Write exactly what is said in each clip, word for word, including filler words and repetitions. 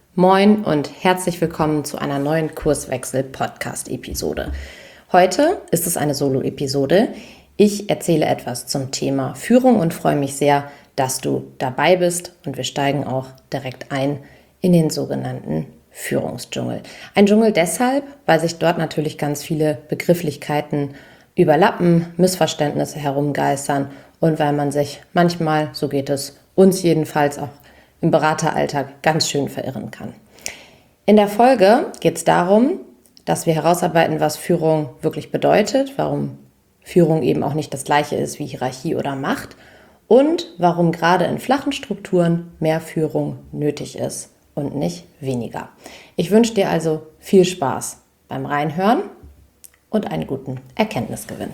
Moin und herzlich willkommen zu einer neuen Kurswechsel-Podcast-Episode. Heute ist es eine Solo-Episode. Ich erzähle etwas zum Thema Führung und freue mich sehr, dass du dabei bist, und wir steigen auch direkt ein in den sogenannten Führungsdschungel. Ein Dschungel deshalb, weil sich dort natürlich ganz viele Begrifflichkeiten überlappen, Missverständnisse herumgeistern und weil man sich manchmal, so geht es uns jedenfalls auch im Berateralltag, ganz schön verirren kann. In der Folge geht es darum, dass wir herausarbeiten, was Führung wirklich bedeutet, warum Führung eben auch nicht das Gleiche ist wie Hierarchie oder Macht und warum gerade in flachen Strukturen mehr Führung nötig ist und nicht weniger. Ich wünsche dir also viel Spaß beim Reinhören und einen guten Erkenntnisgewinn.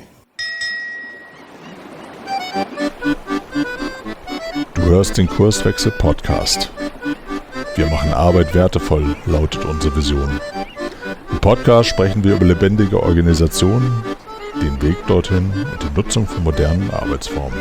Du hörst den Kurswechsel-Podcast. Wir machen Arbeit wertevoll, lautet unsere Vision. Im Podcast sprechen wir über lebendige Organisationen, den Weg dorthin und die Nutzung von modernen Arbeitsformen.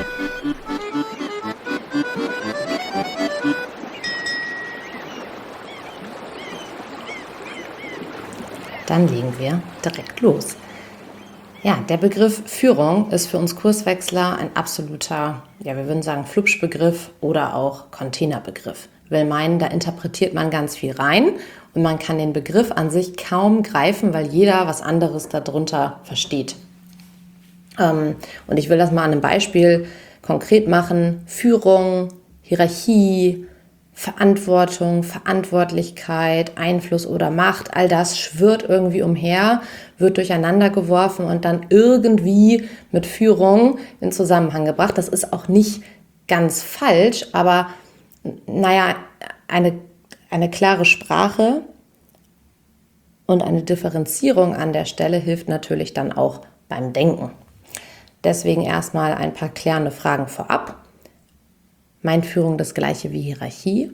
Dann legen wir direkt los. Ja, der Begriff Führung ist für uns Kurswechsler ein absoluter, ja, wir würden sagen Flupschbegriff oder auch Containerbegriff. Will meinen, da interpretiert man ganz viel rein und man kann den Begriff an sich kaum greifen, weil jeder was anderes darunter versteht. Ähm, und ich will das mal an einem Beispiel konkret machen. Führung, Hierarchie, Verantwortung, Verantwortlichkeit, Einfluss oder Macht, all das schwirrt irgendwie umher, wird durcheinander geworfen und dann irgendwie mit Führung in Zusammenhang gebracht. Das ist auch nicht ganz falsch, aber naja, eine, eine klare Sprache und eine Differenzierung an der Stelle hilft natürlich dann auch beim Denken. Deswegen erstmal ein paar klärende Fragen vorab. Meint Führung das Gleiche wie Hierarchie?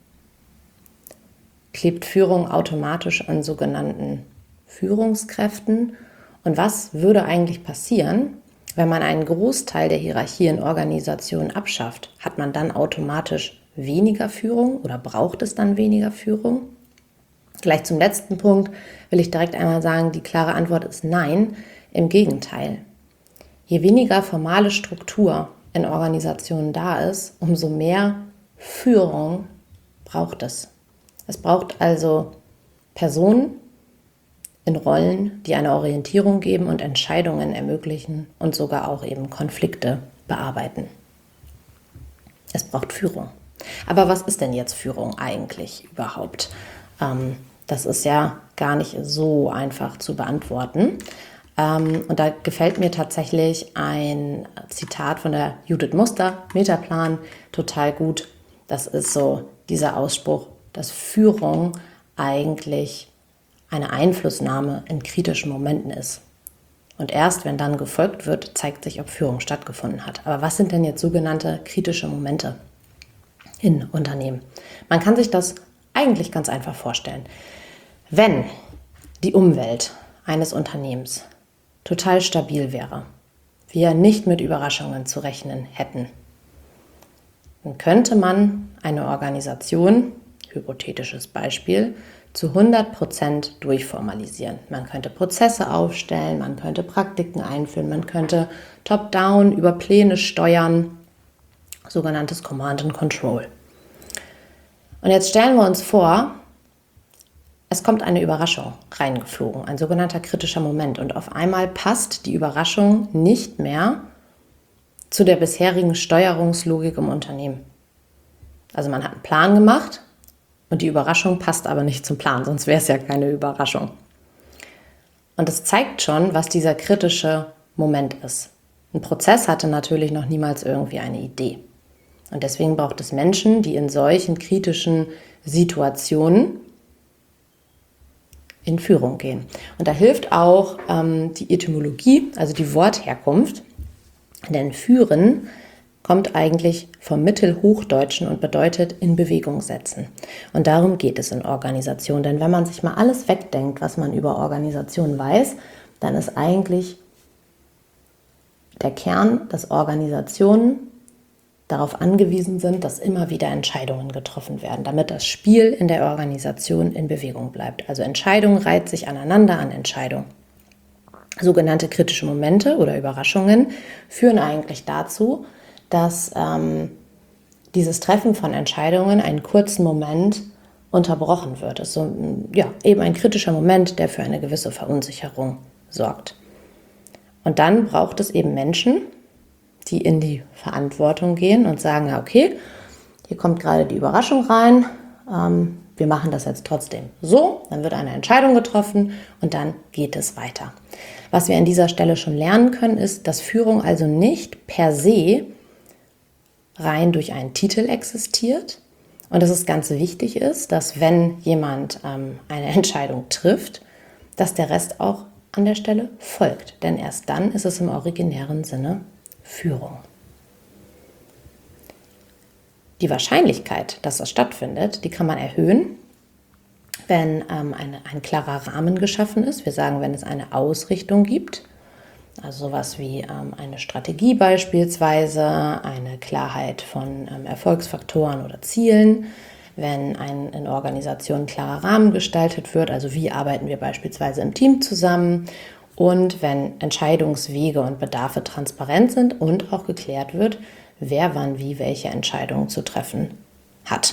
Klebt Führung automatisch an sogenannten Führungskräften? Und was würde eigentlich passieren, wenn man einen Großteil der Hierarchie in Organisationen abschafft? Hat man dann automatisch weniger Führung oder braucht es dann weniger Führung? Gleich zum letzten Punkt will ich direkt einmal sagen, die klare Antwort ist nein, im Gegenteil. Je weniger formale Struktur in Organisationen da ist, umso mehr Führung braucht es. Es braucht also Personen in Rollen, die eine Orientierung geben und Entscheidungen ermöglichen und sogar auch eben Konflikte bearbeiten. Es braucht Führung. Aber was ist denn jetzt Führung eigentlich überhaupt? Ähm, das ist ja gar nicht so einfach zu beantworten. Ähm, und da gefällt mir tatsächlich ein Zitat von der Judith Muster, Metaplan, total gut. Das ist so dieser Ausspruch, dass Führung eigentlich eine Einflussnahme in kritischen Momenten ist. Und erst wenn dann gefolgt wird, zeigt sich, ob Führung stattgefunden hat. Aber was sind denn jetzt sogenannte kritische Momente in Unternehmen? Man kann sich das eigentlich ganz einfach vorstellen. Wenn die Umwelt eines Unternehmens total stabil wäre, wir nicht mit Überraschungen zu rechnen hätten, dann könnte man eine Organisation, hypothetisches Beispiel, zu hundert Prozent durchformalisieren. Man könnte Prozesse aufstellen, man könnte Praktiken einführen, man könnte top-down über Pläne steuern, sogenanntes Command and Control. Und jetzt stellen wir uns vor, es kommt eine Überraschung reingeflogen, ein sogenannter kritischer Moment. Und auf einmal passt die Überraschung nicht mehr zu der bisherigen Steuerungslogik im Unternehmen. Also man hat einen Plan gemacht und die Überraschung passt aber nicht zum Plan, sonst wäre es ja keine Überraschung. Und das zeigt schon, was dieser kritische Moment ist. Ein Prozess hatte natürlich noch niemals irgendwie eine Idee. Und deswegen braucht es Menschen, die in solchen kritischen Situationen in Führung gehen. Und da hilft auch ähm, die Etymologie, also die Wortherkunft. Denn führen kommt eigentlich vom Mittelhochdeutschen und bedeutet in Bewegung setzen. Und darum geht es in Organisationen. Denn wenn man sich mal alles wegdenkt, was man über Organisationen weiß, dann ist eigentlich der Kern, dass Organisationen darauf angewiesen sind, dass immer wieder Entscheidungen getroffen werden, damit das Spiel in der Organisation in Bewegung bleibt. Also Entscheidung reiht sich aneinander an Entscheidung. Sogenannte kritische Momente oder Überraschungen führen eigentlich dazu, dass ähm, dieses Treffen von Entscheidungen einen kurzen Moment unterbrochen wird. Es ist so, ja, eben ein kritischer Moment, der für eine gewisse Verunsicherung sorgt. Und dann braucht es eben Menschen, die in die Verantwortung gehen und sagen, ja, okay, hier kommt gerade die Überraschung rein, ähm, wir machen das jetzt trotzdem so, dann wird eine Entscheidung getroffen und dann geht es weiter. Was wir an dieser Stelle schon lernen können, ist, dass Führung also nicht per se rein durch einen Titel existiert und dass es ganz wichtig ist, dass wenn jemand ähm, eine Entscheidung trifft, dass der Rest auch an der Stelle folgt. Denn erst dann ist es im originären Sinne Führung. Die Wahrscheinlichkeit, dass das stattfindet, die kann man erhöhen, wenn ähm, eine, ein klarer Rahmen geschaffen ist. Wir sagen, wenn es eine Ausrichtung gibt, also sowas wie ähm, eine Strategie beispielsweise, eine Klarheit von ähm, Erfolgsfaktoren oder Zielen, wenn ein in Organisationen klarer Rahmen gestaltet wird, also wie arbeiten wir beispielsweise im Team zusammen und wenn Entscheidungswege und Bedarfe transparent sind und auch geklärt wird, wer wann wie welche Entscheidungen zu treffen hat,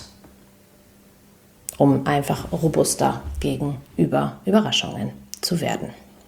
um einfach robuster gegenüber Überraschungen zu werden.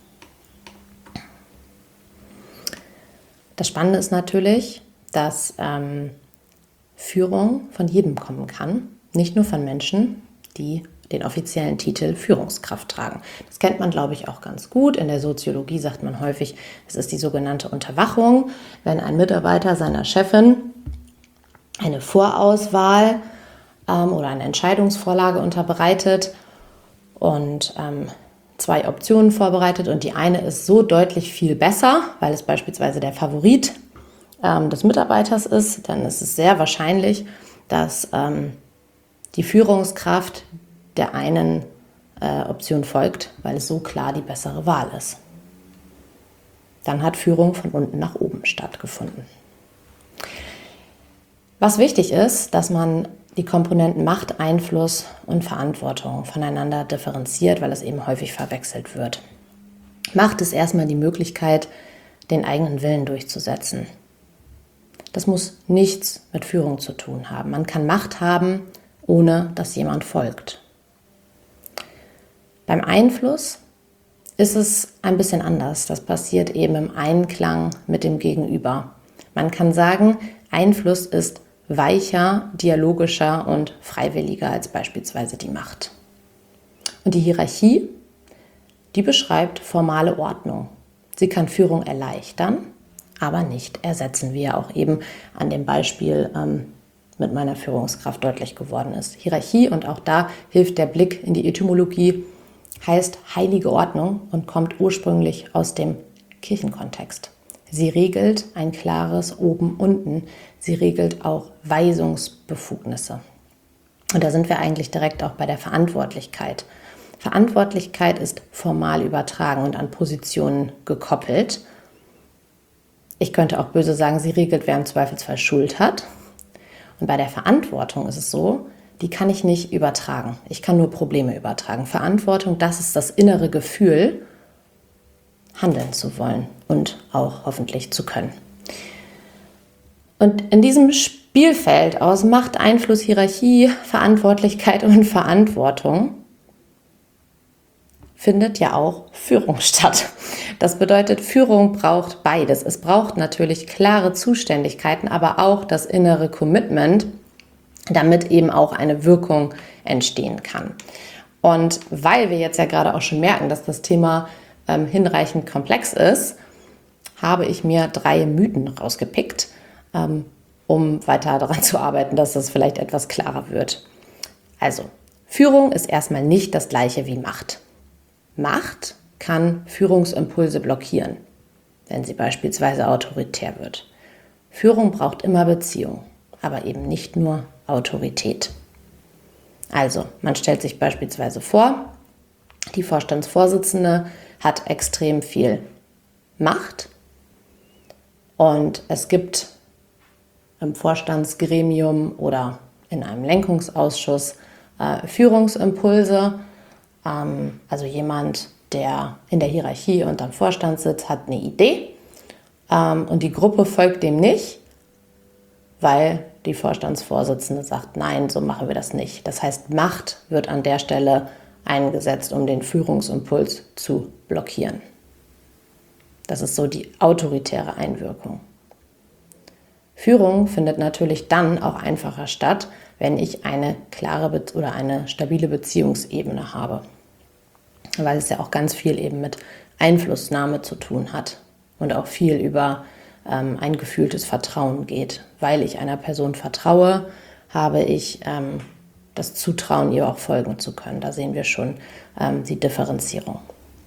Das Spannende ist natürlich, dass ähm, Führung von jedem kommen kann, nicht nur von Menschen, die den offiziellen Titel Führungskraft tragen. Das kennt man, glaube ich, auch ganz gut. In der Soziologie sagt man häufig, es ist die sogenannte Unterwachung, wenn ein Mitarbeiter seiner Chefin eine Vorauswahl ähm, oder eine Entscheidungsvorlage unterbreitet und ähm, zwei Optionen vorbereitet und die eine ist so deutlich viel besser, weil es beispielsweise der Favorit ähm, des Mitarbeiters ist, dann ist es sehr wahrscheinlich, dass ähm, die Führungskraft der einen äh, Option folgt, weil es so klar die bessere Wahl ist. Dann hat Führung von unten nach oben stattgefunden. Was wichtig ist, dass man die Komponenten Macht, Einfluss und Verantwortung voneinander differenziert, weil es eben häufig verwechselt wird. Macht ist erstmal die Möglichkeit, den eigenen Willen durchzusetzen. Das muss nichts mit Führung zu tun haben. Man kann Macht haben, ohne dass jemand folgt. Beim Einfluss ist es ein bisschen anders. Das passiert eben im Einklang mit dem Gegenüber. Man kann sagen, Einfluss ist weicher, dialogischer und freiwilliger als beispielsweise die Macht. Und die Hierarchie, die beschreibt formale Ordnung. Sie kann Führung erleichtern, aber nicht ersetzen, wie ja auch eben an dem Beispiel ähm, mit meiner Führungskraft deutlich geworden ist. Hierarchie, und auch da hilft der Blick in die Etymologie, heißt heilige Ordnung und kommt ursprünglich aus dem Kirchenkontext. Sie regelt ein klares Oben-Unten. Sie regelt auch Weisungsbefugnisse. Und da sind wir eigentlich direkt auch bei der Verantwortlichkeit. Verantwortlichkeit ist formal übertragen und an Positionen gekoppelt. Ich könnte auch böse sagen, sie regelt, wer im Zweifelsfall Schuld hat. Und bei der Verantwortung ist es so, die kann ich nicht übertragen. Ich kann nur Probleme übertragen. Verantwortung, das ist das innere Gefühl, handeln zu wollen und auch hoffentlich zu können. Und in diesem Spielfeld aus Macht, Einfluss, Hierarchie, Verantwortlichkeit und Verantwortung findet ja auch Führung statt. Das bedeutet, Führung braucht beides. Es braucht natürlich klare Zuständigkeiten, aber auch das innere Commitment, damit eben auch eine Wirkung entstehen kann. Und weil wir jetzt ja gerade auch schon merken, dass das Thema ähm, hinreichend komplex ist, habe ich mir drei Mythen rausgepickt, ähm, um weiter daran zu arbeiten, dass das vielleicht etwas klarer wird. Also, Führung ist erstmal nicht das Gleiche wie Macht. Macht kann Führungsimpulse blockieren, wenn sie beispielsweise autoritär wird. Führung braucht immer Beziehung, aber eben nicht nur Autorität. Also, man stellt sich beispielsweise vor, die Vorstandsvorsitzende hat extrem viel Macht und es gibt im Vorstandsgremium oder in einem Lenkungsausschuss äh, Führungsimpulse. Ähm, also jemand, der in der Hierarchie und am Vorstand sitzt, hat eine Idee ähm, und die Gruppe folgt dem nicht, weil die Vorstandsvorsitzende sagt, nein, so machen wir das nicht. Das heißt, Macht wird an der Stelle eingesetzt, um den Führungsimpuls zu blockieren. Das ist so die autoritäre Einwirkung. Führung findet natürlich dann auch einfacher statt, wenn ich eine klare Be- oder eine stabile Beziehungsebene habe. Weil es ja auch ganz viel eben mit Einflussnahme zu tun hat und auch viel über ähm, ein gefühltes Vertrauen geht. Weil ich einer Person vertraue, habe ich ähm, das Zutrauen, ihr auch folgen zu können. Da sehen wir schon ähm, die Differenzierung.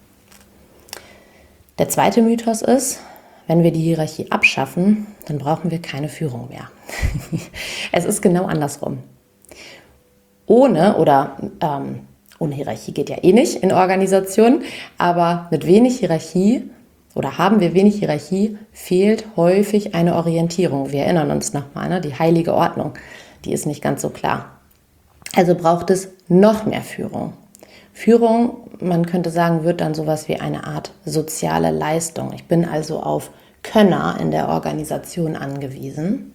Der zweite Mythos ist, wenn wir die Hierarchie abschaffen, dann brauchen wir keine Führung mehr. Es ist genau andersrum. Ohne oder ähm, ohne Hierarchie geht ja eh nicht in Organisationen, aber mit wenig Hierarchie oder haben wir wenig Hierarchie, fehlt häufig eine Orientierung. Wir erinnern uns nochmal, ne? Die heilige Ordnung, die ist nicht ganz so klar. Also braucht es noch mehr Führung. Führung, man könnte sagen, wird dann sowas wie eine Art soziale Leistung. Ich bin also auf Könner in der Organisation angewiesen,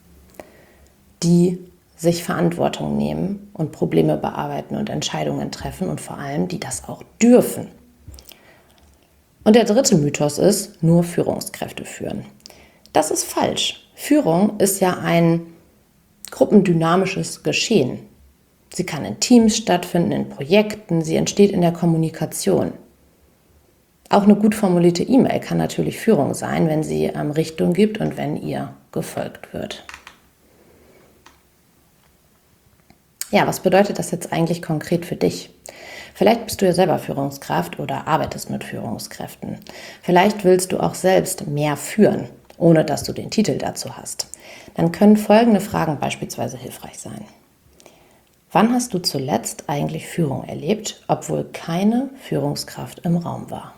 die sich Verantwortung nehmen und Probleme bearbeiten und Entscheidungen treffen und vor allem, die das auch dürfen. Und der dritte Mythos ist, nur Führungskräfte führen. Das ist falsch. Führung ist ja ein gruppendynamisches Geschehen. Sie kann in Teams stattfinden, in Projekten, sie entsteht in der Kommunikation. Auch eine gut formulierte E-Mail kann natürlich Führung sein, wenn sie ähm, Richtung gibt und wenn ihr gefolgt wird. Ja, was bedeutet das jetzt eigentlich konkret für dich? Vielleicht bist du ja selber Führungskraft oder arbeitest mit Führungskräften. Vielleicht willst du auch selbst mehr führen, ohne dass du den Titel dazu hast. Dann können folgende Fragen beispielsweise hilfreich sein. Wann hast du zuletzt eigentlich Führung erlebt, obwohl keine Führungskraft im Raum war?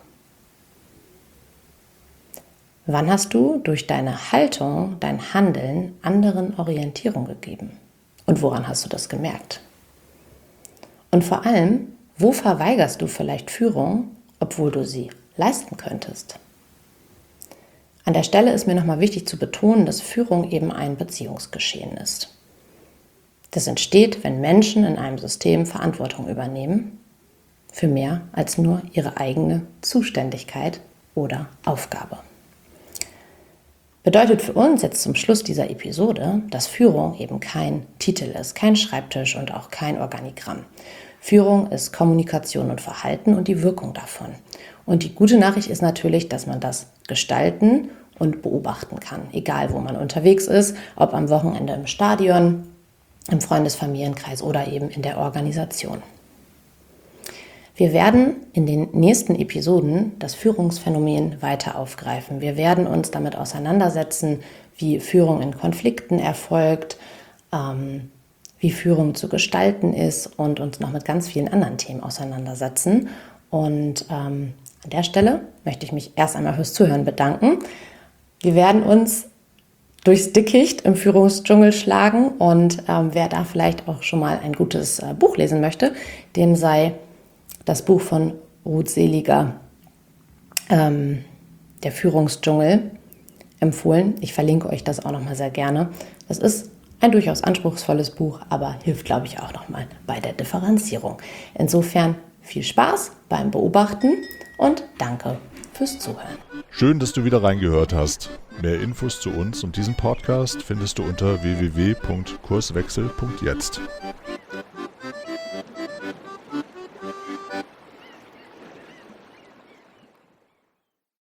Wann hast du durch deine Haltung, dein Handeln anderen Orientierung gegeben? Und woran hast du das gemerkt? Und vor allem, wo verweigerst du vielleicht Führung, obwohl du sie leisten könntest? An der Stelle ist mir nochmal wichtig zu betonen, dass Führung eben ein Beziehungsgeschehen ist. Das entsteht, wenn Menschen in einem System Verantwortung übernehmen für mehr als nur ihre eigene Zuständigkeit oder Aufgabe. Bedeutet für uns jetzt zum Schluss dieser Episode, dass Führung eben kein Titel ist, kein Schreibtisch und auch kein Organigramm. Führung ist Kommunikation und Verhalten und die Wirkung davon. Und die gute Nachricht ist natürlich, dass man das gestalten und beobachten kann, egal wo man unterwegs ist, ob am Wochenende im Stadion, im Freundesfamilienkreis oder eben in der Organisation. Wir werden in den nächsten Episoden das Führungsphänomen weiter aufgreifen. Wir werden uns damit auseinandersetzen, wie Führung in Konflikten erfolgt, ähm, wie Führung zu gestalten ist und uns noch mit ganz vielen anderen Themen auseinandersetzen. Und ähm, an der Stelle möchte ich mich erst einmal fürs Zuhören bedanken. Wir werden uns durchs Dickicht im Führungsdschungel schlagen und ähm, wer da vielleicht auch schon mal ein gutes äh, Buch lesen möchte, dem sei das Buch von Ruth Seliger, ähm, Der Führungsdschungel, empfohlen. Ich verlinke euch das auch nochmal sehr gerne. Das ist ein durchaus anspruchsvolles Buch, aber hilft, glaube ich, auch nochmal bei der Differenzierung. Insofern viel Spaß beim Beobachten und danke fürs Zuhören. Schön, dass du wieder reingehört hast. Mehr Infos zu uns und diesem Podcast findest du unter w w w punkt kurswechsel punkt jetzt.